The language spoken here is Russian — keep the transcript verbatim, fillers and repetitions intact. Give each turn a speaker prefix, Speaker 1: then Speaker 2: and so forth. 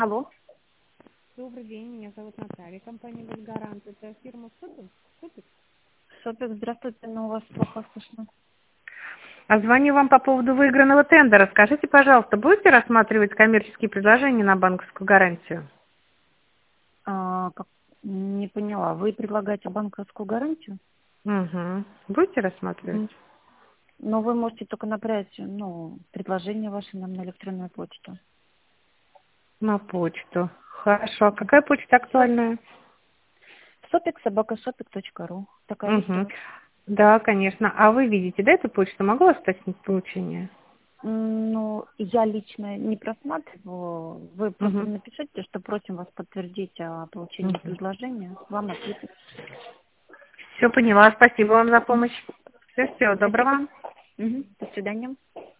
Speaker 1: Алло.
Speaker 2: Добрый день, меня зовут Наталья, компания «Газгарант». Это фирма «Супер». «Супер».
Speaker 1: Супер, здравствуйте, но у вас плохо слышно.
Speaker 2: А звоню вам по поводу выигранного тендера. Скажите, пожалуйста, будете рассматривать коммерческие предложения на банковскую гарантию?
Speaker 1: А, как- не поняла, вы предлагаете банковскую гарантию?
Speaker 2: Угу. Будете рассматривать?
Speaker 1: М, Но вы можете только направить, ну, предложение ваше нам на электронную почту.
Speaker 2: На почту. Хорошо. А какая почта актуальная?
Speaker 1: Сопик собака сопик точка ру. Такая есть у
Speaker 2: Угу.
Speaker 1: вас?
Speaker 2: Да, конечно. А вы видите, да, эту почту? Могу оставить получение?
Speaker 1: М, Ну, я лично не просматриваю. Вы просто
Speaker 2: Угу.
Speaker 1: напишите, что просим вас подтвердить о получении
Speaker 2: Угу.
Speaker 1: предложения. Вам ответят.
Speaker 2: Все поняла. Спасибо вам за помощь. Все, всего
Speaker 1: Спасибо.
Speaker 2: доброго.
Speaker 1: Мгм. До свидания.